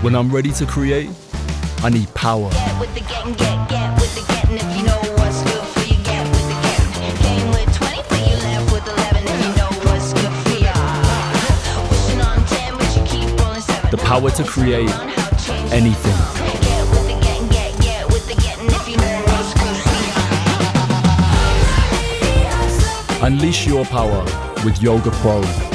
When I'm ready to create, I need power. Get with the getting, get with the getting. If you know what's good for you, get with the getting. Came with 20, but you left with 11. If you know what's good for ya. Wishing on 10, but you keep rolling 7. The power to create anything. Get with the getting, get with the getting. If you know what's good for ya. Unleash your power with Yoga Pro.